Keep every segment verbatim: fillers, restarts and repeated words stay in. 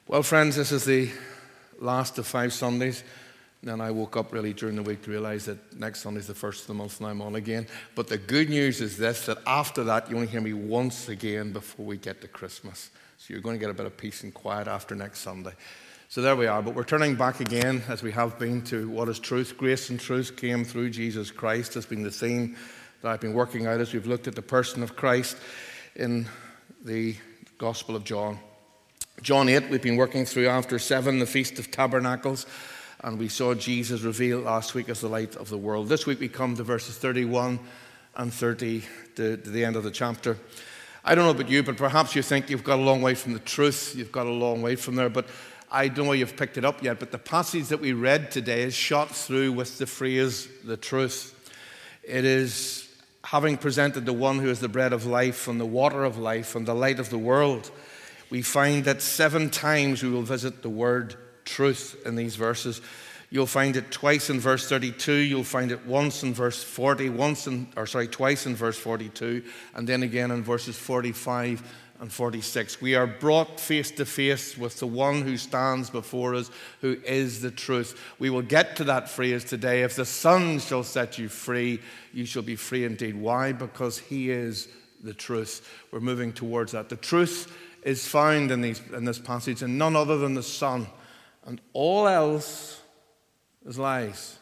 Well, friends, this is the last of five Sundays. And then I woke up really during the week to realize that next Sunday is the first of the month and I'm on again. But the good news is this, that after that, you only hear me once again before we get to Christmas. So you're going to get a bit of peace and quiet after next Sunday. So there we are. But we're turning back again, as we have been, to what is truth. Grace and truth came through Jesus Christ. Has been the theme that I've been working out as we've looked at the person of Christ in the Gospel of John. John eight, we've been working through after seven, the Feast of Tabernacles, and we saw Jesus revealed last week as the light of the world. This week we come to verses thirty-one and thirty, to, to the end of the chapter. I don't know about you, but perhaps you think you've got a long way from the truth, you've got a long way from there, but I don't know if you've picked it up yet, but the passage that we read today is shot through with the phrase, the truth. It is having presented the one who is the bread of life and the water of life and the light of the world. We find that seven times we will visit the word truth in these verses. You'll find it twice in verse thirty-two, you'll find it once in verse forty, once in, or sorry, twice in verse forty-two, and then again in verses forty-five and forty-six. We are brought face to face with the one who stands before us, who is the truth. We will get to that phrase today. If the Son shall set you free, you shall be free indeed. Why? Because he is the truth. We're moving towards that. The truth is found in, these, in this passage in none other than the Son, and all else is lies.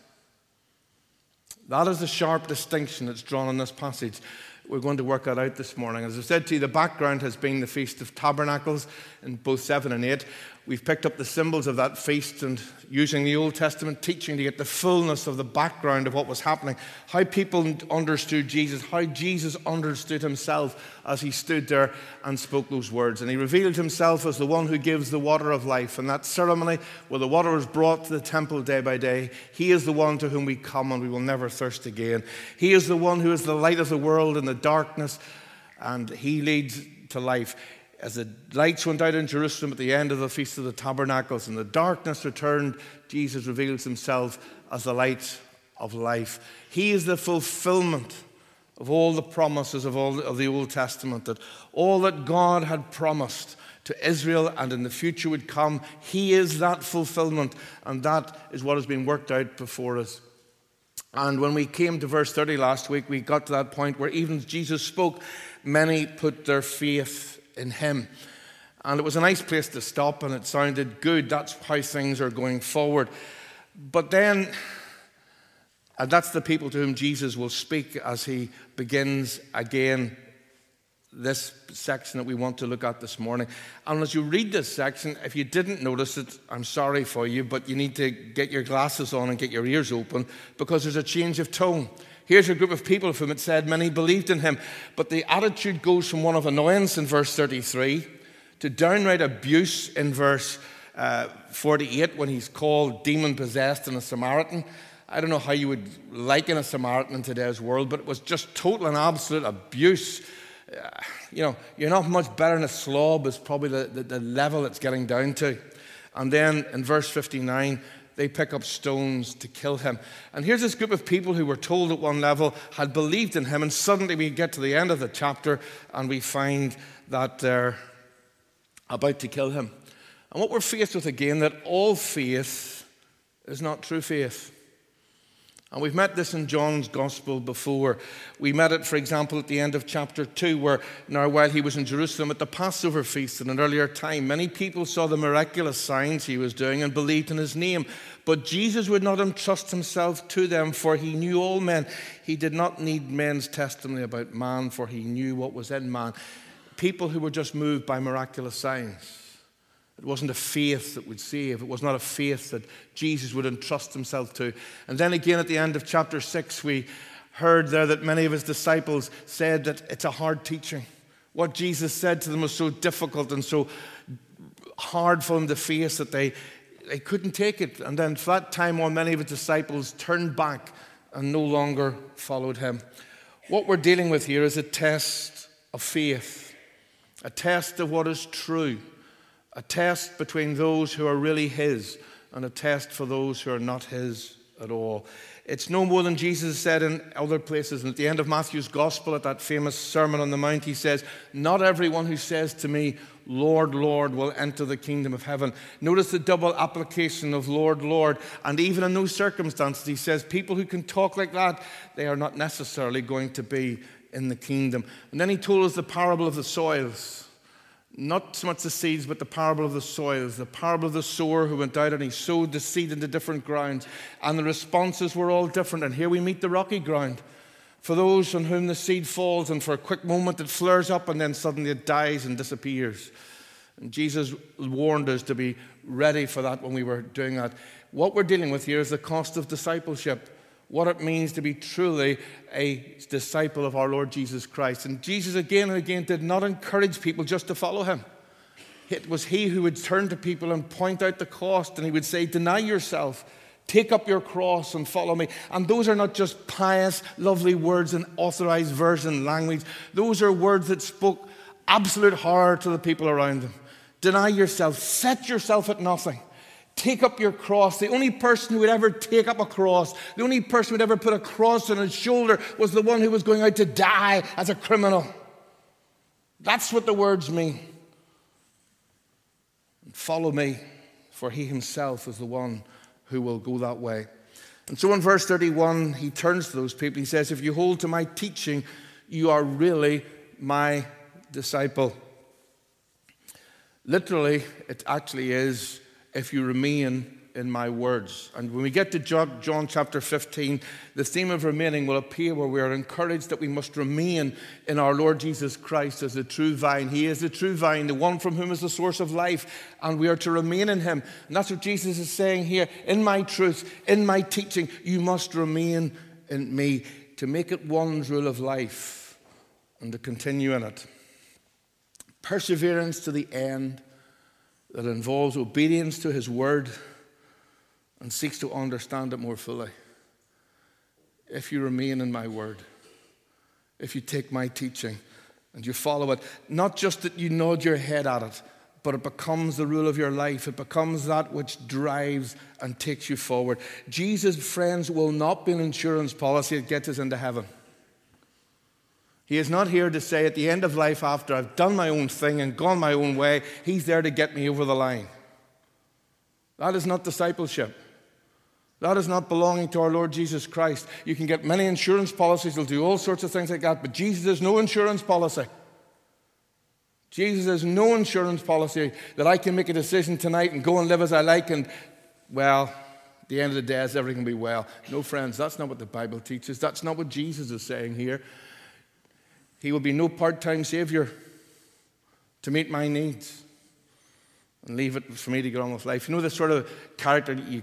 That is the sharp distinction that's drawn in this passage. We're going to work that out this morning. As I said to you, the background has been the Feast of Tabernacles in both seven and eight. We've picked up the symbols of that feast and using the Old Testament teaching to get the fullness of the background of what was happening, how people understood Jesus, how Jesus understood himself as he stood there and spoke those words. And he revealed himself as the one who gives the water of life. And that ceremony where the water was brought to the temple day by day, he is the one to whom we come and we will never thirst again. He is the one who is the light of the world in the darkness, and he leads to life. As the lights went out in Jerusalem at the end of the Feast of the Tabernacles and the darkness returned, Jesus reveals himself as the light of life. He is the fulfillment of all the promises of all of the Old Testament, that all that God had promised to Israel and in the future would come. He is that fulfillment, and that is what has been worked out before us. And when we came to verse thirty last week, we got to that point where even as Jesus spoke, many put their faith in him. And it was a nice place to stop, and it sounded good. That's how things are going forward. But then, and that's the people to whom Jesus will speak as he begins again this section that we want to look at this morning. And as you read this section, if you didn't notice it, I'm sorry for you, but you need to get your glasses on and get your ears open, because there's a change of tone. Here's a group of people of whom it said many believed in him, but the attitude goes from one of annoyance in verse thirty-three to downright abuse in verse uh, forty-eight, when he's called demon-possessed and a Samaritan. I don't know how you would liken a Samaritan in today's world, but it was just total and absolute abuse. Uh, you know, you're not much better than a slob is probably the, the, the level it's getting down to. And then in verse fifty-nine, they pick up stones to kill him. And here's this group of people who were told at one level had believed in him, and suddenly we get to the end of the chapter and we find that they're about to kill him. And what we're faced with again, that all faith is not true faith. And we've met this in John's Gospel before. We met it, for example, at the end of chapter two, where now while he was in Jerusalem at the Passover feast in an earlier time, many people saw the miraculous signs he was doing and believed in his name. But Jesus would not entrust himself to them, for he knew all men. He did not need men's testimony about man, for he knew what was in man. People who were just moved by miraculous signs. It wasn't a faith that would save. It was not a faith that Jesus would entrust himself to. And then again at the end of chapter six, we heard there that many of his disciples said that it's a hard teaching. What Jesus said to them was so difficult and so hard for them to face that they, they couldn't take it. And then for that time on, many of his disciples turned back and no longer followed him. What we're dealing with here is a test of faith, a test of what is true. A test between those who are really his and a test for those who are not his at all. It's no more than Jesus said in other places. And at the end of Matthew's Gospel, at that famous Sermon on the Mount, he says, "Not everyone who says to me, 'Lord, Lord,' will enter the kingdom of heaven." Notice the double application of Lord, Lord. And even in those circumstances, he says, people who can talk like that, they are not necessarily going to be in the kingdom. And then he told us the parable of the soils. Not so much the seeds, but the parable of the soils, the parable of the sower who went out and he sowed the seed into different grounds. And the responses were all different. And here we meet the rocky ground. For those on whom the seed falls, and for a quick moment it flares up and then suddenly it dies and disappears. And Jesus warned us to be ready for that when we were doing that. What we're dealing with here is the cost of discipleship. What it means to be truly a disciple of our Lord Jesus Christ. And Jesus again and again did not encourage people just to follow him. It was he who would turn to people and point out the cost, and he would say, "Deny yourself, take up your cross and follow me." And those are not just pious, lovely words in authorized version language. Those are words that spoke absolute horror to the people around them. Deny yourself, set yourself at nothing. Take up your cross. The only person who would ever take up a cross, the only person who would ever put a cross on his shoulder was the one who was going out to die as a criminal. That's what the words mean. Follow me, for he himself is the one who will go that way. And so in verse thirty-one, he turns to those people. He says, "If you hold to my teaching, you are really my disciple." Literally, it actually is, "If you remain in my words." And when we get to John chapter fifteen, the theme of remaining will appear, where we are encouraged that we must remain in our Lord Jesus Christ as the true vine. He is the true vine, the one from whom is the source of life, and we are to remain in him. And that's what Jesus is saying here. In my truth, in my teaching, you must remain in me, to make it one's rule of life and to continue in it. Perseverance to the end, that involves obedience to his word and seeks to understand it more fully. If you remain in my word, if you take my teaching and you follow it, not just that you nod your head at it, but it becomes the rule of your life. It becomes that which drives and takes you forward. Jesus, friends, will not be an insurance policy that gets us into heaven. He is not here to say at the end of life, after I've done my own thing and gone my own way, he's there to get me over the line. That is not discipleship. That is not belonging to our Lord Jesus Christ. You can get many insurance policies that'll do all sorts of things like that, but Jesus is no insurance policy. Jesus is no insurance policy that I can make a decision tonight and go and live as I like and, well, at the end of the day, everything will be well. No, friends, that's not what the Bible teaches. That's not what Jesus is saying here. He will be no part-time savior to meet my needs and leave it for me to get on with life. You know the sort of character that you...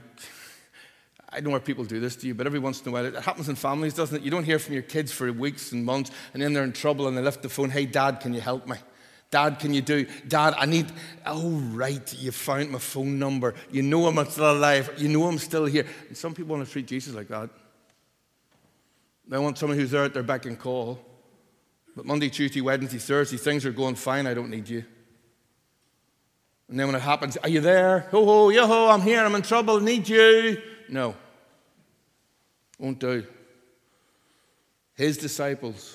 I don't know where people do this to you, but every once in a while, it happens in families, doesn't it? You don't hear from your kids for weeks and months, and then they're in trouble and they lift the phone, "Hey, Dad, can you help me? Dad, can you do? Dad, I need..." "Oh, right, you found my phone number. You know I'm still alive. You know I'm still here." And some people want to treat Jesus like that. They want someone who's there at their beck and call. But Monday, Tuesday, Wednesday, Thursday, things are going fine. I don't need you. And then when it happens, "Are you there? Ho, ho, yo-ho, I'm here. I'm in trouble. Need you." No. Won't do. His disciples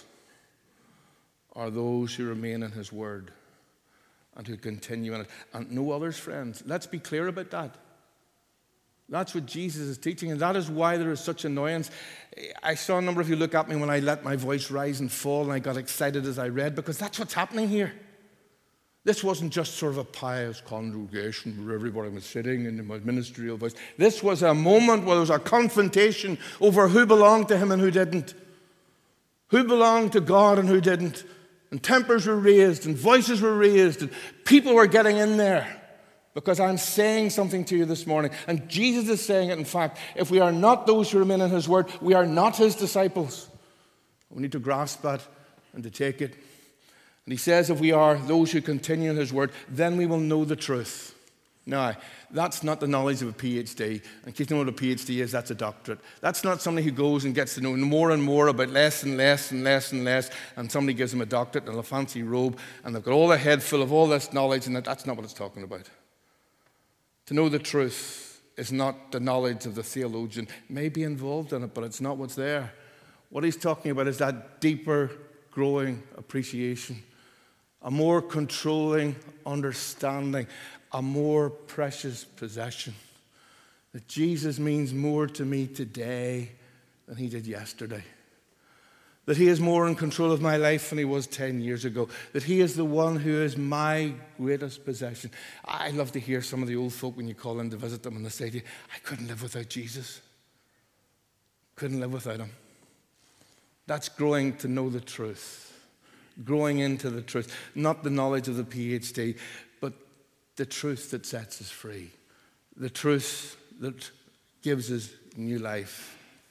are those who remain in his word and who continue in it. And no others, friends. Let's be clear about that. That's what Jesus is teaching, and that is why there is such annoyance. I saw a number of you look at me when I let my voice rise and fall, and I got excited as I read, because that's what's happening here. This wasn't just sort of a pious congregation where everybody was sitting in the ministerial voice. This was a moment where there was a confrontation over who belonged to him and who didn't. Who belonged to God and who didn't. And tempers were raised, and voices were raised, and people were getting in there. Because I'm saying something to you this morning, and Jesus is saying it, in fact, if we are not those who remain in his word, we are not his disciples. We need to grasp that and to take it. And he says if we are those who continue in his word, then we will know the truth. Now, that's not the knowledge of a P H D. In case you know what a P H D is, that's a doctorate. That's not somebody who goes and gets to know more and more about less and less and less and less, and somebody gives them a doctorate and a fancy robe, and they've got all their head full of all this knowledge, and that, that's not what it's talking about. To know the truth is not the knowledge of the theologian. May be involved in it, but it's not what's there. What he's talking about is that deeper, growing appreciation, a more controlling understanding, a more precious possession. That Jesus means more to me today than he did yesterday. That he is more in control of my life than he was ten years ago. That he is the one who is my greatest possession. I love to hear some of the old folk when you call in to visit them and they say to you, I couldn't live without Jesus. Couldn't live without him. That's growing to know the truth. Growing into the truth. Not the knowledge of the P H D, but the truth that sets us free. The truth that gives us new life.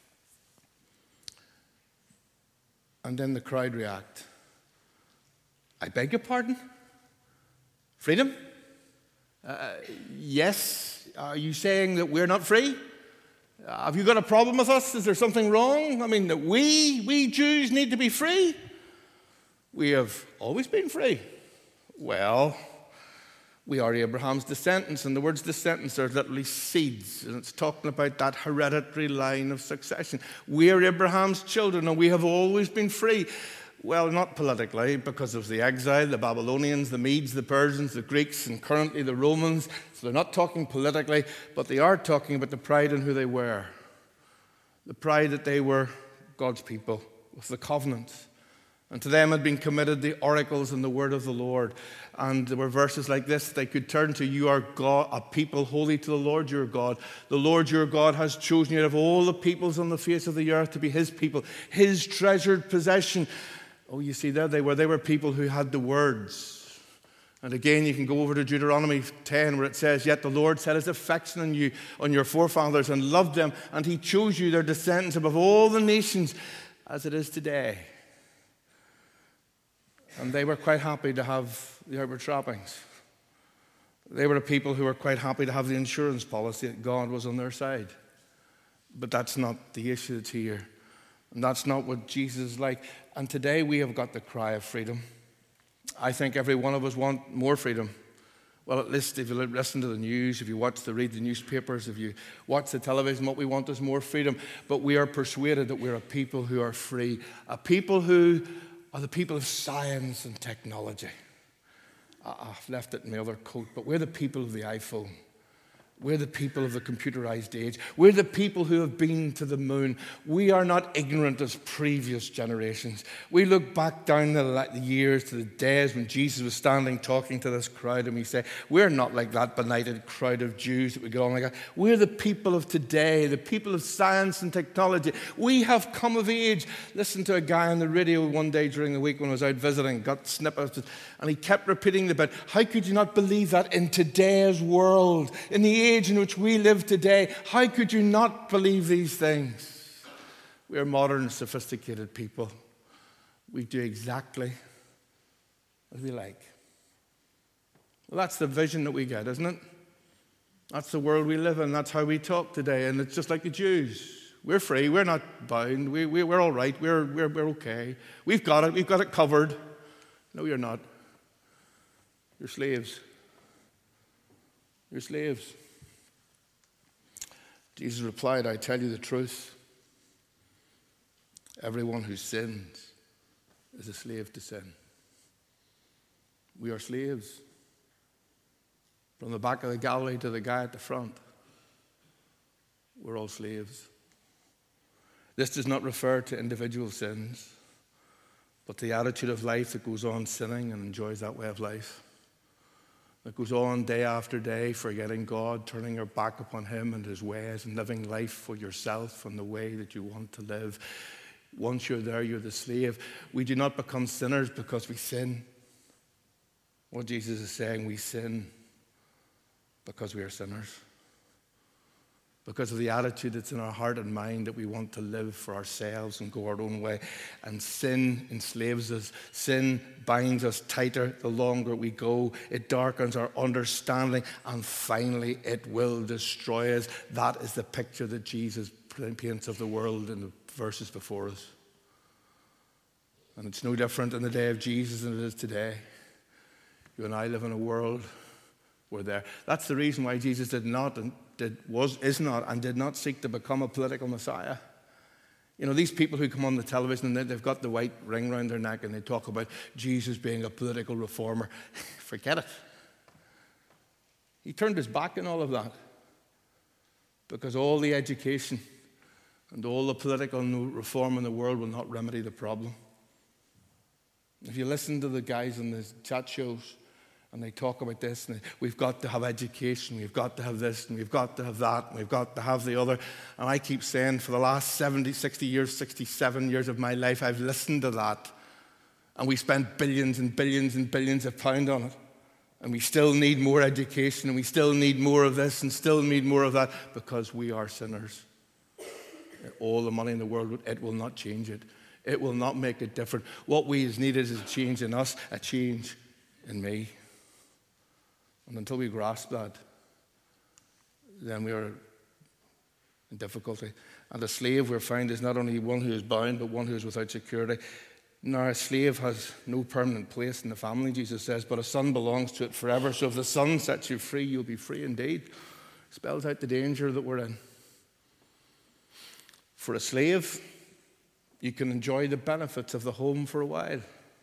And then the crowd react. I beg your pardon? Freedom? Uh, yes. Are you saying that we're not free? Uh, have you got a problem with us? Is there something wrong? I mean, that we, we Jews need to be free? We have always been free. Well, we are Abraham's descendants, and the words descendants are literally seeds, and it's talking about that hereditary line of succession. We are Abraham's children, and we have always been free. Well, not politically, because of the exile, the Babylonians, the Medes, the Persians, the Greeks, and currently the Romans. So they're not talking politically, but they are talking about the pride in who they were. The pride that they were God's people with the covenant. And to them had been committed the oracles and the word of the Lord. And there were verses like this they could turn to. You are God, a people holy to the Lord your God. The Lord your God has chosen you out of all the peoples on the face of the earth to be his people, his treasured possession. Oh, you see, there they were. They were people who had the words. And again, you can go over to Deuteronomy ten where it says, yet the Lord set his affection on you, on your forefathers, and loved them. And he chose you, their descendants, above all the nations, as it is today. And they were quite happy to have the outward trappings. They were a people who were quite happy to have the insurance policy that God was on their side. But that's not the issue that's here. And that's not what Jesus is like. And today we have got the cry of freedom. I think every one of us want more freedom. Well, at least if you listen to the news, if you watch the read the newspapers, if you watch the television, what we want is more freedom. But we are persuaded that we're a people who are free. A people who are the people of science and technology. I've left it in my other coat, but we're the people of the iPhone. We're the people of the computerized age. We're the people who have been to the moon. We are not ignorant as previous generations. We look back down the years to the days when Jesus was standing talking to this crowd, and we say, we're not like that benighted crowd of Jews that we get on like that. We're the people of today, the people of science and technology. We have come of age. Listened to a guy on the radio one day during the week when I was out visiting, got snippets, and he kept repeating the bit, how could you not believe that in today's world, in the age in which we live today, how could you not believe these things? We are modern, sophisticated people. We do exactly as we like. Well, that's the vision that we get, isn't it? That's the world we live in. That's how we talk today. And it's just like the Jews. We're free. We're not bound. We, we, we're all right. We're, we're, we're okay. We've got it. We've got it covered. No, you're not. You're slaves. You're slaves. Jesus replied, I tell you the truth. Everyone who sins is a slave to sin. We are slaves. From the back of the gallery to the guy at the front, we're all slaves. This does not refer to individual sins, but the attitude of life that goes on sinning and enjoys that way of life. That goes on day after day, forgetting God, turning your back upon him and his ways, and living life for yourself and the way that you want to live. Once you're there, you're the slave. We do not become sinners because we sin. What Jesus is saying, we sin because we are sinners. Because of the attitude that's in our heart and mind that we want to live for ourselves and go our own way. And sin enslaves us. Sin binds us tighter the longer we go. It darkens our understanding. And finally, it will destroy us. That is the picture that Jesus paints of the world in the verses before us. And it's no different in the day of Jesus than it is today. You and I live in a world were there. That's the reason why Jesus did not and did, was, is not, and did not seek to become a political Messiah. You know, these people who come on the television and they, they've got the white ring around their neck and they talk about Jesus being a political reformer. Forget it. He turned his back on all of that because all the education and all the political reform in the world will not remedy the problem. If you listen to the guys on the chat shows and they talk about this, and we've got to have education, we've got to have this, and we've got to have that, and we've got to have the other. And I keep saying for the last seventy, sixty years, sixty-seven years of my life, I've listened to that. And we spent billions and billions and billions of pounds on it. And we still need more education, and we still need more of this, and still need more of that, because we are sinners. All the money in the world, it will not change it. It will not make it different. What we is needed is a change in us, a change in me. And until we grasp that, then we are in difficulty. And a slave, we're found, is not only one who is bound, but one who is without security. Now, a slave has no permanent place in the family, Jesus says, but a son belongs to it forever. So if the son sets you free, you'll be free indeed. Spells out the danger that we're in. For a slave, you can enjoy the benefits of the home for a while.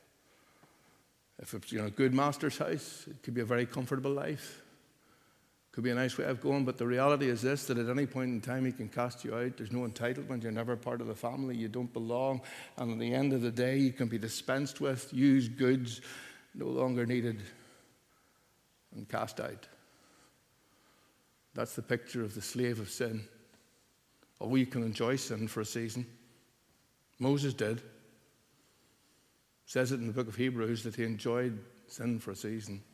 If it's, you know, a good master's house, it could be a very comfortable life. It could be a nice way of going, but the reality is this, that at any point in time he can cast you out. There's no entitlement. You're never part of the family. You don't belong. And at the end of the day, you can be dispensed with, used goods, no longer needed, and cast out. That's the picture of the slave of sin. Or we can enjoy sin for a season. Moses did. It says it in the book of Hebrews that he enjoyed sin for a season.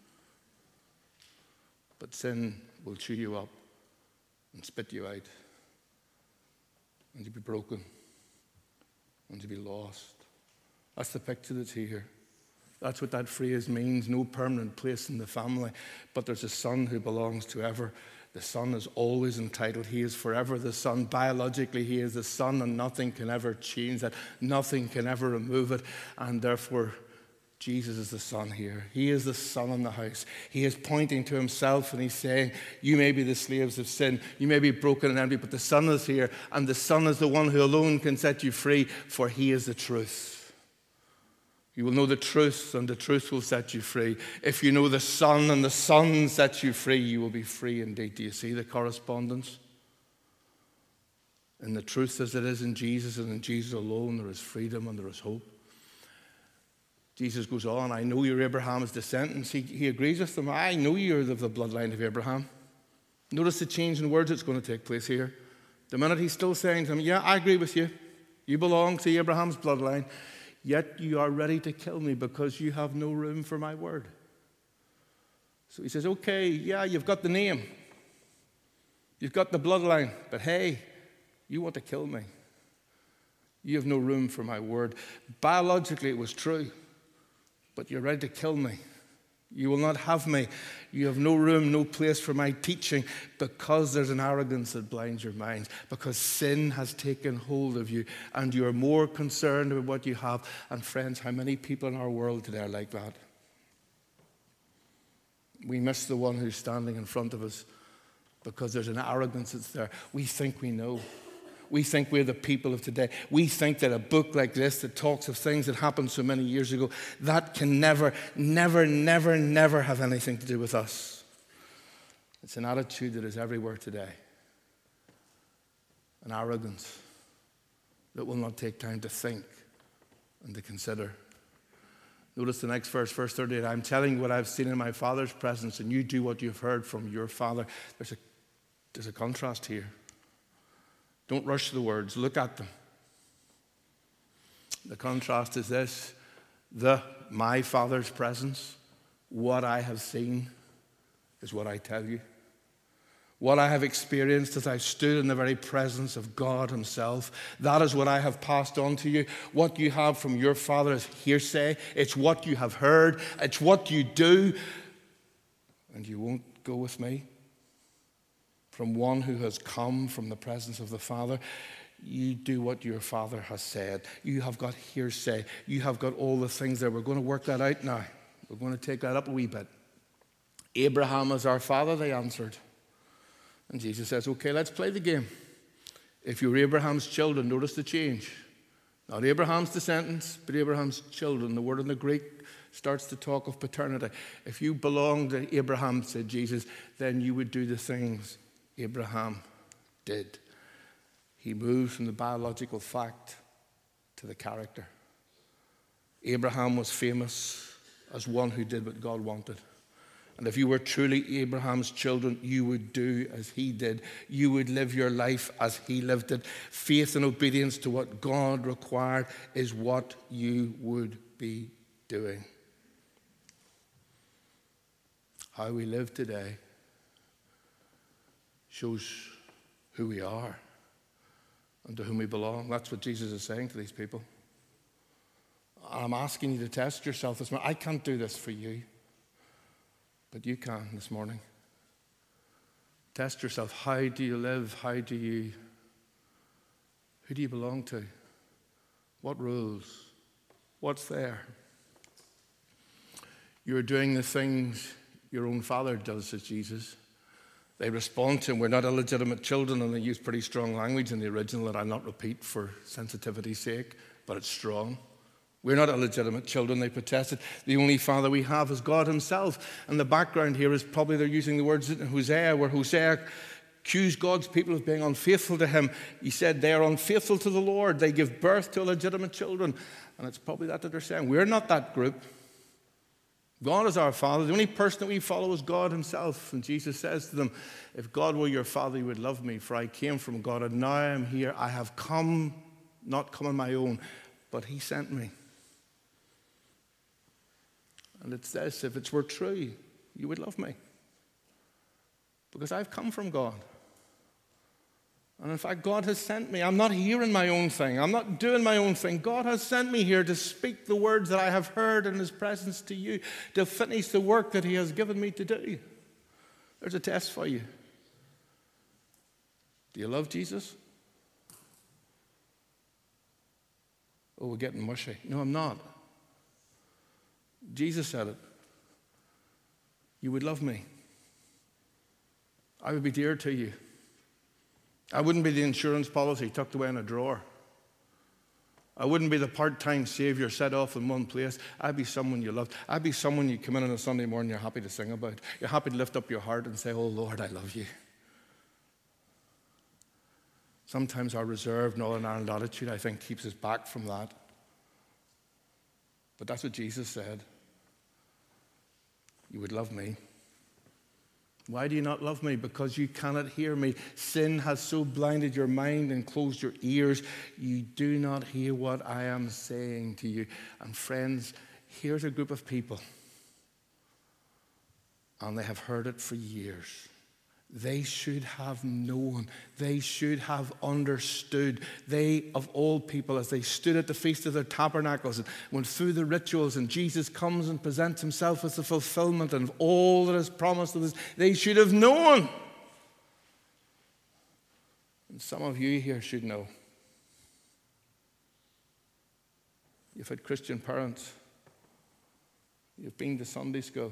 But sin will chew you up and spit you out. And you'll be broken. And you'll be lost. That's the picture that's here. That's what that phrase means. No permanent place in the family. But there's a son who belongs to ever. The son is always entitled. He is forever the son. Biologically, he is the son, and nothing can ever change that. Nothing can ever remove it. And therefore, Jesus is the son here. He is the son in the house. He is pointing to himself, and he's saying, you may be the slaves of sin. You may be broken and empty, but the son is here. And the son is the one who alone can set you free, for he is the truth. You will know the truth, and the truth will set you free. If you know the Son, and the Son sets you free, you will be free indeed. Do you see the correspondence? In the truth as it is in Jesus, and in Jesus alone, there is freedom and there is hope. Jesus goes on, I know you're Abraham's descendants. He, he agrees with them. I know you're of the bloodline of Abraham. Notice the change in words that's going to take place here. The minute he's still saying to them, yeah, I agree with you. You belong to Abraham's bloodline. Yet you are ready to kill me because you have no room for my word. So he says, okay, yeah, you've got the name. You've got the bloodline. But hey, you want to kill me. You have no room for my word. Biologically, it was true. But you're ready to kill me. You will not have me. You have no room, no place for my teaching, because there's an arrogance that blinds your minds, because sin has taken hold of you, and you are more concerned about what you have. And friends, how many people in our world today are like that? We miss the one who's standing in front of us because there's an arrogance that's there. We think we know. We think we're the people of today. We think that a book like this that talks of things that happened so many years ago, that can never, never, never, never have anything to do with us. It's an attitude that is everywhere today. An arrogance that will not take time to think and to consider. Notice the next verse, verse thirty-eight. I'm telling you what I've seen in my Father's presence, and you do what you've heard from your Father. There's a, there's a contrast here. Don't rush the words. Look at them. The contrast is this. The my Father's presence, what I have seen is what I tell you. What I have experienced as I stood in the very presence of God himself, that is what I have passed on to you. What you have from your Father is hearsay. It's what you have heard. It's what you do. And you won't go with me? From one who has come from the presence of the Father, you do what your Father has said. You have got hearsay. You have got all the things there. We're going to work that out now. We're going to take that up a wee bit. Abraham is our father, they answered. And Jesus says, okay, let's play the game. If you're Abraham's children, notice the change. Not Abraham's descendants, but Abraham's children. The word in the Greek starts to talk of paternity. If you belong to Abraham, said Jesus, then you would do the things Abraham did. He moved from the biological fact to the character. Abraham was famous as one who did what God wanted. And if you were truly Abraham's children, you would do as he did. You would live your life as he lived it. Faith and obedience to what God required is what you would be doing. How we live today shows who we are and to whom we belong. That's what Jesus is saying to these people. I'm asking you to test yourself this morning. I can't do this for you. But you can this morning. Test yourself. How do you live? How do you, who do you belong to? What rules? What's there? You're doing the things your own father does, says Jesus. They respond to him, we're not illegitimate children, and they use pretty strong language in the original that I'll not repeat for sensitivity's sake, but it's strong. We're not illegitimate children, they protested. The only father we have is God himself. And the background here is probably they're using the words in Hosea, where Hosea accused God's people of being unfaithful to him. He said they are unfaithful to the Lord. They give birth to illegitimate children. And it's probably that that they're saying. We're not that group. God is our Father. The only person that we follow is God himself. And Jesus says to them, if God were your Father, you would love me, for I came from God, and now I am here. I have come, not come on my own, but he sent me. And it's this, if it were true, you would love me. Because I've come from God. And in fact, God has sent me. I'm not here in my own thing. I'm not doing my own thing. God has sent me here to speak the words that I have heard in his presence to you, to finish the work that he has given me to do. There's a test for you. Do you love Jesus? Oh, we're getting mushy. No, I'm not. Jesus said it. You would love me. I would be dear to you. I wouldn't be the insurance policy tucked away in a drawer. I wouldn't be the part-time savior set off in one place. I'd be someone you loved. I'd be someone you come in on a Sunday morning you're happy to sing about. You're happy to lift up your heart and say, oh, Lord, I love you. Sometimes our reserved Northern Ireland attitude, I think, keeps us back from that. But that's what Jesus said. You would love me. Why do you not love me? Because you cannot hear me. Sin has so blinded your mind and closed your ears. You do not hear what I am saying to you. And friends, here's a group of people. And they have heard it for years. They should have known. They should have understood. They, of all people, as they stood at the Feast of the Tabernacles and went through the rituals, and Jesus comes and presents himself as the fulfillment of all that is promised of us, they should have known. And some of you here should know. You've had Christian parents. You've been to Sunday school.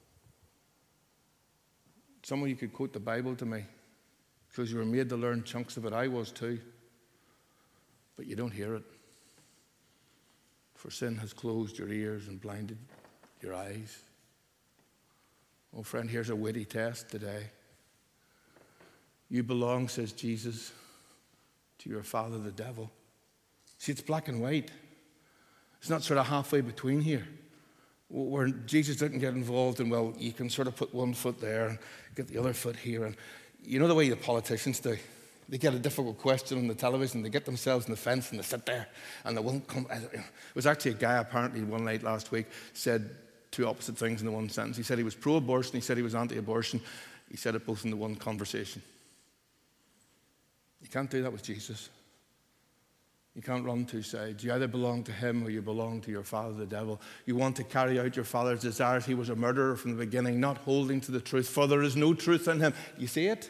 Some of you could quote the Bible to me because you were made to learn chunks of it. I was too. But you don't hear it. For sin has closed your ears and blinded your eyes. Oh, friend, here's a witty test today. You belong, says Jesus, to your father, the devil. See, it's black and white. It's not sort of halfway between here. Where Jesus didn't get involved in, well, you can sort of put one foot there and get the other foot here. And you know the way the politicians do. They get a difficult question on the television, they get themselves in the fence and they sit there and they won't come. It was actually a guy apparently one night last week said two opposite things in the one sentence. He said he was pro-abortion, he said he was anti-abortion. He said it both in the one conversation. You can't do that with Jesus. You can't run two sides. You either belong to him or you belong to your father, the devil. You want to carry out your father's desires. He was a murderer from the beginning, not holding to the truth, for there is no truth in him. You see it?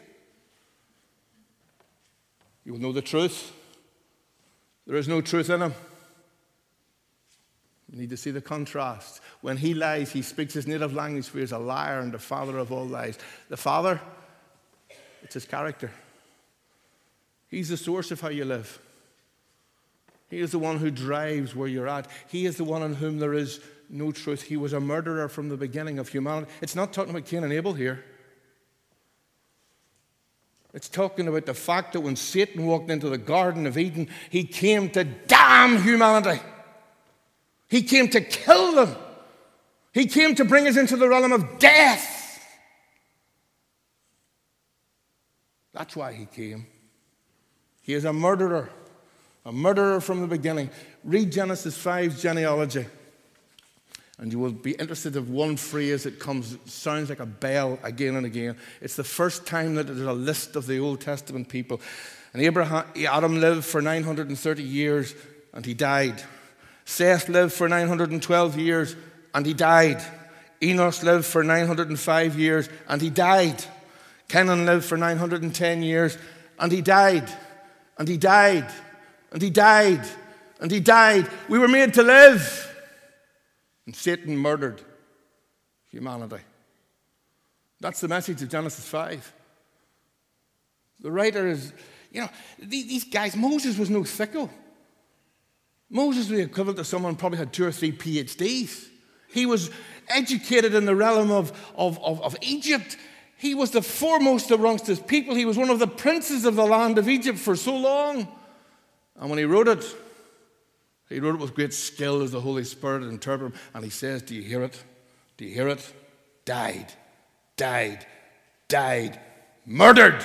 You will know the truth. There is no truth in him. You need to see the contrast. When he lies, he speaks his native language, for he is a liar and the father of all lies. The Father, it's his character. He's the source of how you live. He is the one who drives where you're at. He is the one in whom there is no truth. He was a murderer from the beginning of humanity. It's not talking about Cain and Abel here. It's talking about the fact that when Satan walked into the Garden of Eden, he came to damn humanity. He came to kill them. He came to bring us into the realm of death. That's why he came. He is a murderer. A murderer from the beginning. Read Genesis five's genealogy. And you will be interested in one phrase that comes, sounds like a bell again and again. It's the first time that there's a list of the Old Testament people. And Abraham, Adam lived for nine hundred thirty years and he died. Seth lived for nine hundred twelve years and he died. Enos lived for nine hundred five years and he died. Kenan lived for nine hundred ten years and he died. And he died. And he died. And he died. We were made to live. And Satan murdered humanity. That's the message of Genesis five. The writer is, you know, these guys, Moses was no sicko. Moses was the equivalent of someone who probably had two or three P H Ds. He was educated in the realm of, of, of, of Egypt. He was the foremost amongst his people. He was one of the princes of the land of Egypt for so long. And when he wrote it, he wrote it with great skill as the Holy Spirit interpreted him. And he says, do you hear it? Do you hear it? Died, died, died, murdered,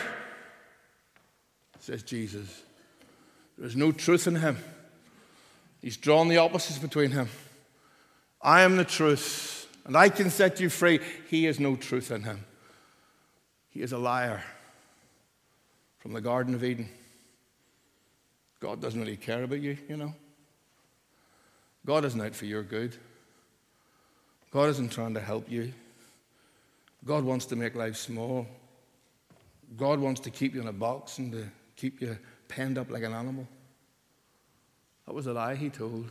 says Jesus. There is no truth in him. He's drawn the opposites between him. I am the truth, and I can set you free. He has no truth in him. He is a liar from the Garden of Eden. God doesn't really care about you, you know. God isn't out for your good. God isn't trying to help you. God wants to make life small. God wants to keep you in a box and to keep you penned up like an animal. That was a lie he told.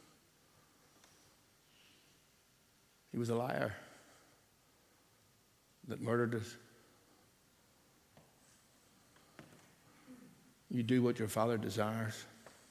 He was a liar that murdered us. You do what your Father desires.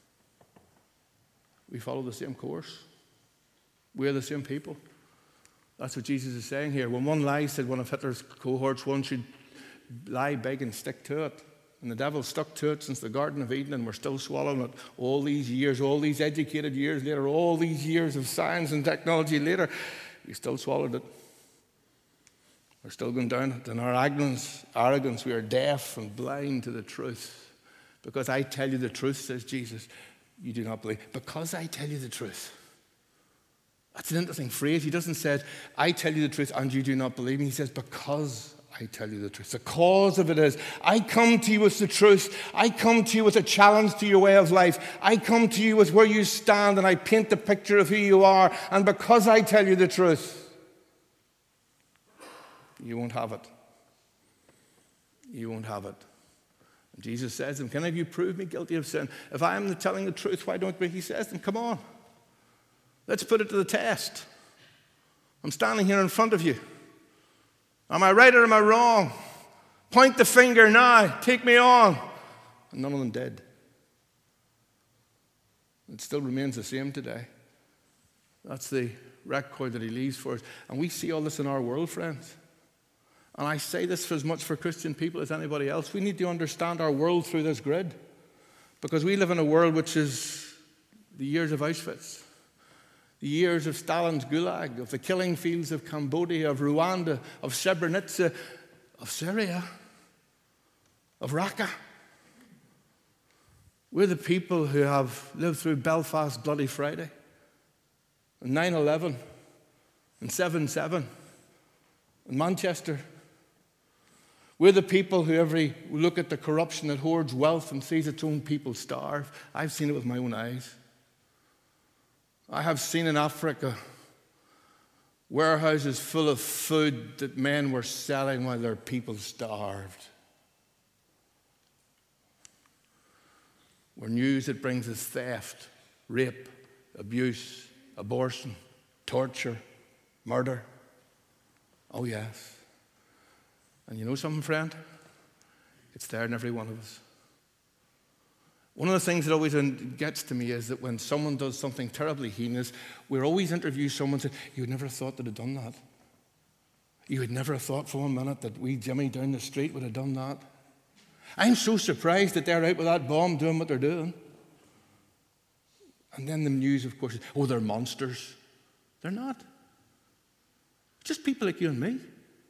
We follow the same course. We're the same people. That's what Jesus is saying here. When one lies, said one of Hitler's cohorts, one should lie big and stick to it. And the devil stuck to it since the Garden of Eden, and we're still swallowing it all these years, all these educated years later, all these years of science and technology later. We still swallowed it. We're still going down it. In our arrogance, arrogance, we are deaf and blind to the truth. Because I tell you the truth, says Jesus, you do not believe. Because I tell you the truth. That's an interesting phrase. He doesn't say, I tell you the truth and you do not believe me. He says, because I tell you the truth. The cause of it is, I come to you with the truth. I come to you with a challenge to your way of life. I come to you with where you stand and I paint the picture of who you are. And because I tell you the truth, you won't have it. You won't have it. Jesus says to them, can any of you prove me guilty of sin? If I am telling the truth, why don't we? He says to them, come on. Let's put it to the test. I'm standing here in front of you. Am I right or am I wrong? Point the finger now. Take me on. And none of them did. It still remains the same today. That's the record that he leaves for us. And we see all this in our world, friends. And I say this for as much for Christian people as anybody else. We need to understand our world through this grid. Because we live in a world which is the years of Auschwitz, the years of Stalin's Gulag, of the killing fields of Cambodia, of Rwanda, of Srebrenica, of Syria, of Raqqa. We're the people who have lived through Belfast Bloody Friday, and nine eleven, and seven seven, and Manchester. We're the people who every look at the corruption that hoards wealth and sees its own people starve. I've seen it with my own eyes. I have seen in Africa warehouses full of food that men were selling while their people starved. Where news that brings us theft, rape, abuse, abortion, torture, murder. Oh, yes. And you know something, friend? It's there in every one of us. One of the things that always gets to me is that when someone does something terribly heinous, we're always interviewing someone and say, you would never have thought they'd have done that. You would never have thought for one minute that we Jimmy down the street would have done that. I'm so surprised that they're out with that bomb doing what they're doing. And then the news, of course, is, oh, they're monsters. They're not. Just people like you and me.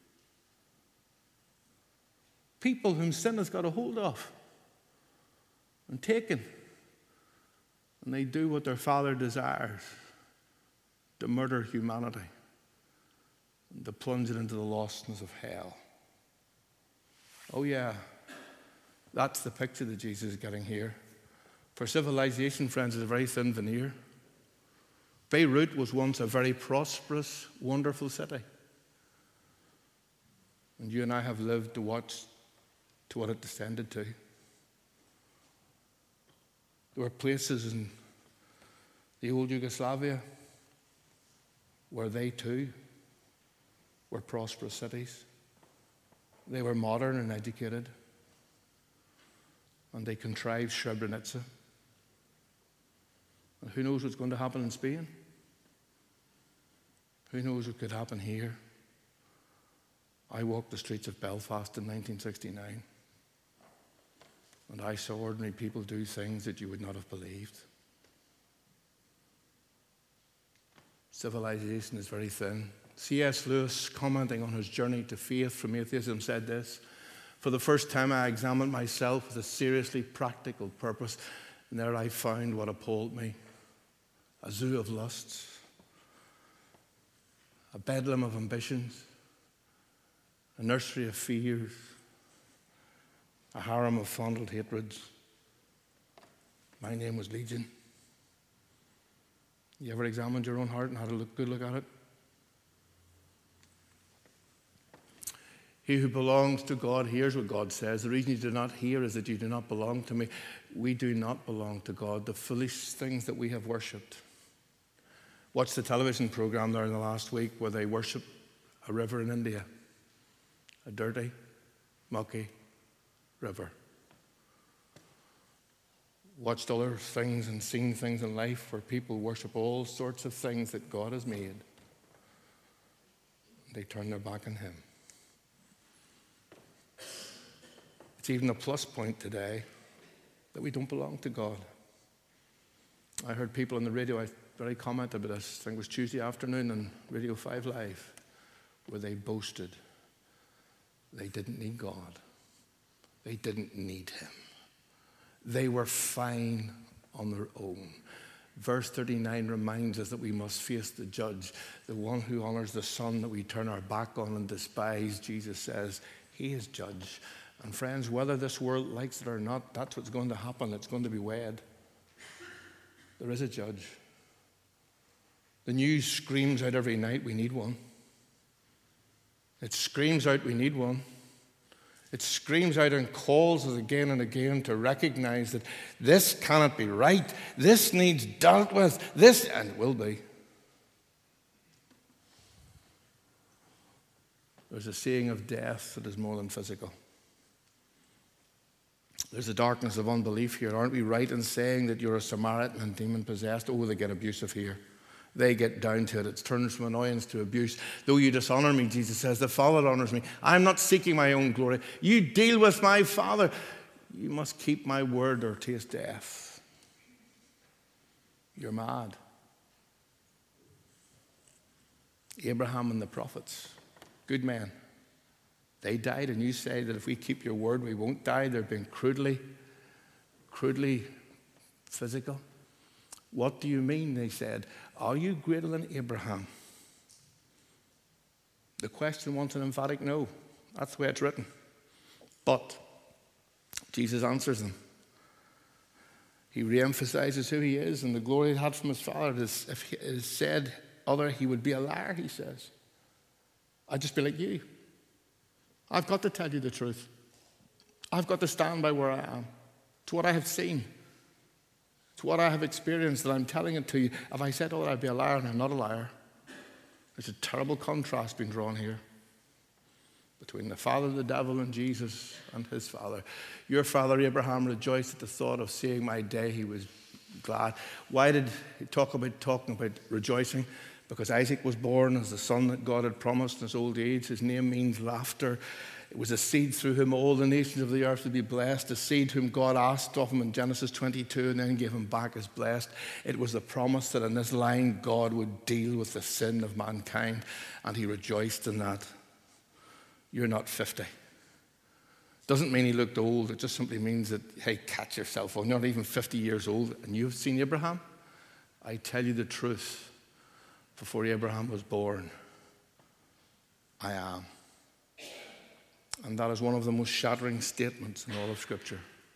People whom sin has got a hold of and taken. And they do what their Father desires, to murder humanity and to plunge it into the lostness of hell. Oh yeah, that's the picture that Jesus is getting here. For civilization, friends, is a very thin veneer. Beirut was once a very prosperous, wonderful city. And you and I have lived to watch to what it descended to. There were places in the old Yugoslavia where they too were prosperous cities. They were modern and educated. And they contrived Srebrenica. And who knows what's going to happen in Spain? Who knows what could happen here? I walked the streets of Belfast in nineteen sixty-nine. And I saw ordinary people do things that you would not have believed. Civilization is very thin. C S Lewis, commenting on his journey to faith from atheism, said this: for the first time I examined myself with a seriously practical purpose, and there I found what appalled me. A zoo of lusts, a bedlam of ambitions, a nursery of fears, a harem of fondled hatreds. My name was Legion. You ever examined your own heart and had a look, good look at it? He who belongs to God hears what God says. The reason you do not hear is that you do not belong to me. We do not belong to God. The foolish things that we have worshipped. Watched the television program there in the last week where they worship a river in India. A dirty, mucky river. Watched other things and seen things in life where people worship all sorts of things that God has made. They turn their back on Him. It's even a plus point today that we don't belong to God. I heard people on the radio, I very commented about this, I think it was Tuesday afternoon on Radio five Live, where they boasted they didn't need God. They didn't need Him. They were fine on their own. Verse thirty-nine reminds us that we must face the judge, the one who honors the Son that we turn our back on and despise. Jesus says He is judge. And friends, whether this world likes it or not, that's what's going to happen. It's going to be weighed. There is a judge. The news screams out every night, we need one. It screams out, we need one. It screams out and calls us again and again to recognize that this cannot be right. This needs dealt with. This, and it will be. There's a saying of death that is more than physical. There's a darkness of unbelief here. Aren't we right in saying that you're a Samaritan and demon-possessed? Oh, they get abusive here. They get down to it. It turns from annoyance to abuse. Though you dishonor me, Jesus says, the Father honors me. I'm not seeking my own glory. You deal with my Father. You must keep my word or taste death. You're mad. Abraham and the prophets, good men, they died, and you say that if we keep your word, we won't die. They're being crudely, crudely physical. What do you mean, they said? Are you greater than Abraham? The question wants an emphatic no. That's the way it's written. But Jesus answers them. He reemphasizes who he is and the glory he had from his Father. If he is said other, he would be a liar, he says. I'd just be like you. I've got to tell you the truth. I've got to stand by where I am. It's what I have seen. It's what I have experienced, and I'm telling it to you. If I said, oh, I'd be a liar, and I'm not a liar. There's a terrible contrast being drawn here between the father of the devil and Jesus and his father. Your father Abraham rejoiced at the thought of seeing my day. He was glad. Why did he talk about talking about rejoicing? Because Isaac was born as the son that God had promised in his old age. His name means laughter. It was a seed through whom all the nations of the earth would be blessed, a seed whom God asked of him in Genesis twenty-two and then gave him back as blessed. It was the promise that in this line God would deal with the sin of mankind, and he rejoiced in that. You're not fifty. Doesn't mean he looked old. It just simply means that, hey, catch yourself. Well, not even fifty years old, and you've seen Abraham? I tell you the truth. Before Abraham was born, I am. And that is one of the most shattering statements in all of Scripture.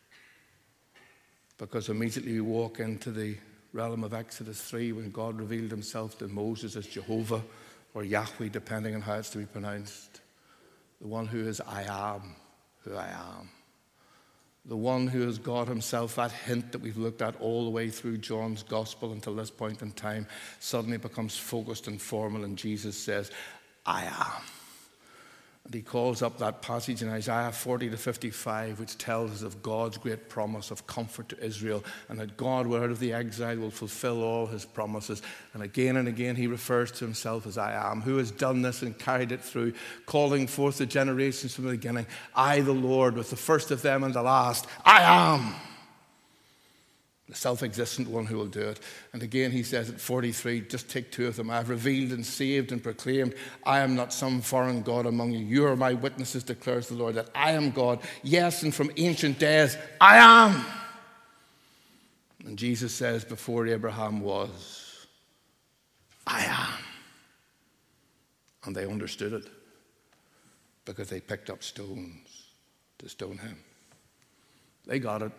Because immediately we walk into the realm of Exodus three when God revealed himself to Moses as Jehovah, or Yahweh, depending on how it's to be pronounced. The one who is I am who I am. The one who is God himself. That hint that we've looked at all the way through John's gospel until this point in time suddenly becomes focused and formal, and Jesus says, I am. And he calls up that passage in Isaiah forty to fifty-five, which tells us of God's great promise of comfort to Israel, and that God, out of the exile, will fulfill all his promises. And again and again he refers to himself as I am, who has done this and carried it through, calling forth the generations from the beginning. I, the Lord, with the first of them and the last, I am. The self-existent one who will do it. And again he says at forty-three, just take two of them. I have revealed and saved and proclaimed, I am not some foreign God among you. You are my witnesses, declares the Lord, that I am God. Yes, and from ancient days, I am. And Jesus says, before Abraham was, I am. And they understood it because they picked up stones to stone him. They got it.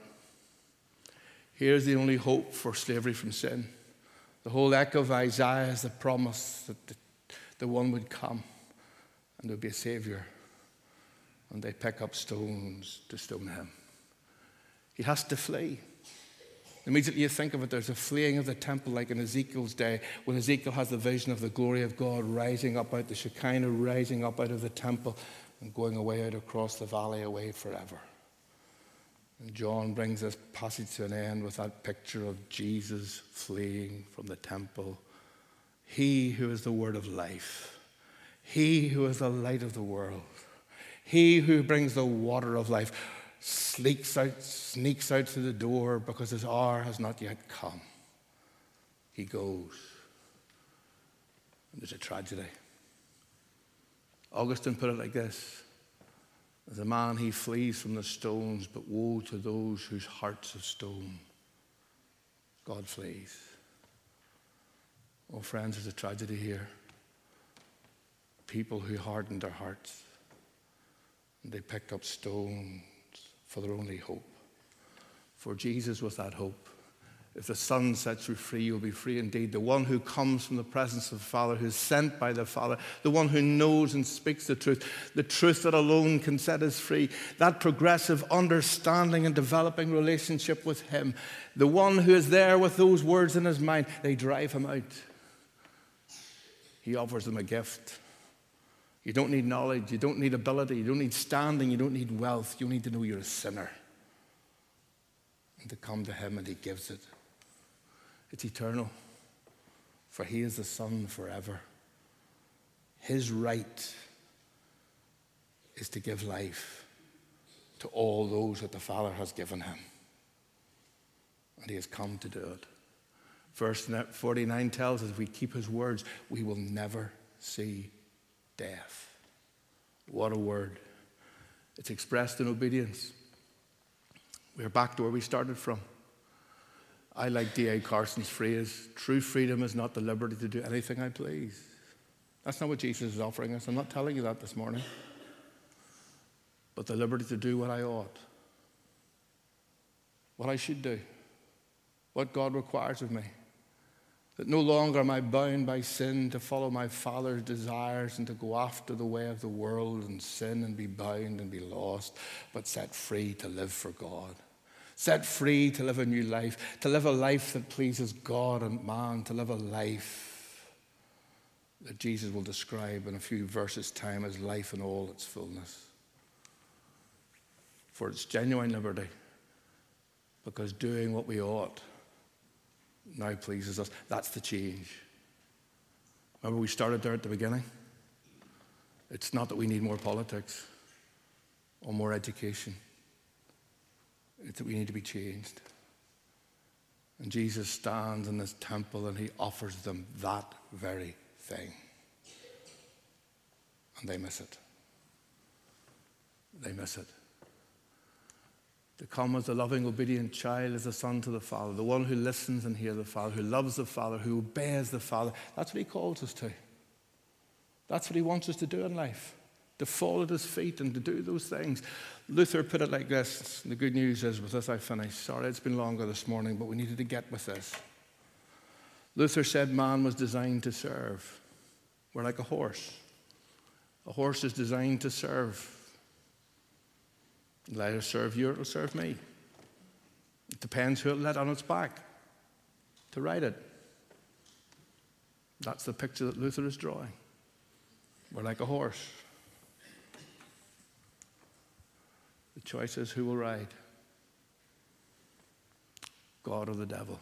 Here's the only hope for slavery from sin. The whole echo of Isaiah is the promise that the, the one would come and there would be a Savior. And they pick up stones to stone him. He has to flee. Immediately you think of it, there's a fleeing of the temple like in Ezekiel's day, when Ezekiel has the vision of the glory of God rising up out the Shekinah, rising up out of the temple and going away out across the valley away forever. And John brings this passage to an end with that picture of Jesus fleeing from the temple. He who is the word of life. He who is the light of the world. He who brings the water of life sneaks out, sneaks out through the door because his hour has not yet come. He goes. And there's a tragedy. Augustine put it like this. As a man, he flees from the stones, but woe to those whose hearts of stone. God flees. Oh, friends, there's a tragedy here. People who hardened their hearts, and they picked up stones for their only hope. For Jesus was that hope. If the Son sets you free, you'll be free indeed. The one who comes from the presence of the Father, who's sent by the Father, the one who knows and speaks the truth, the truth that alone can set us free, that progressive understanding and developing relationship with him, the one who is there with those words in his mind, they drive him out. He offers them a gift. You don't need knowledge, you don't need ability, you don't need standing, you don't need wealth. You need to know you're a sinner. And to come to him, and he gives it. It's eternal, for he is the Son forever. His right is to give life to all those that the Father has given him. And he has come to do it. Verse forty-nine tells us if we keep his words, we will never see death. What a word. It's expressed in obedience. We're back to where we started from. I like D A Carson's phrase, true freedom is not the liberty to do anything I please. That's not what Jesus is offering us. I'm not telling you that this morning. But the liberty to do what I ought. What I should do. What God requires of me. That no longer am I bound by sin to follow my Father's desires and to go after the way of the world and sin and be bound and be lost, but set free to live for God. set free to live a new life, to live a life that pleases God and man, to live a life that Jesus will describe in a few verses' time as life in all its fullness. For it's genuine liberty, because doing what we ought now pleases us. That's the change. Remember, we started there at the beginning? It's not that we need more politics or more education. It's that we need to be changed. And Jesus stands in this temple and he offers them that very thing. And they miss it. They miss it. To come as a loving, obedient child, as a son to the Father, the one who listens and hears the Father, who loves the Father, who obeys the Father. That's what he calls us to. That's what he wants us to do in life, to fall at his feet and to do those things. Luther put it like this. The good news is, with this I finish. Sorry, it's been longer this morning, but we needed to get with this. Luther said man was designed to serve. We're like a horse. A horse is designed to serve. It'll either serve you or it'll serve me. It depends who it'll let on its back to ride it. That's the picture that Luther is drawing. We're like a horse. The choice is who will ride, God or the devil.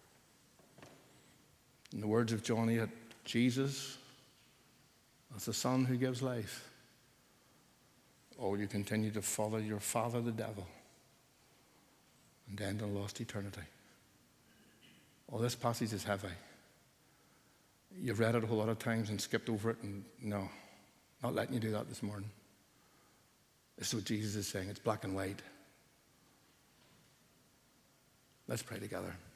In the words of John eight, Jesus, that's the Son who gives life. Or will you continue to follow your father, the devil, and end in lost eternity? Oh, this passage is heavy. You've read it a whole lot of times and skipped over it, and no, not letting you do that this morning. This is what Jesus is saying. It's black and white. Let's pray together.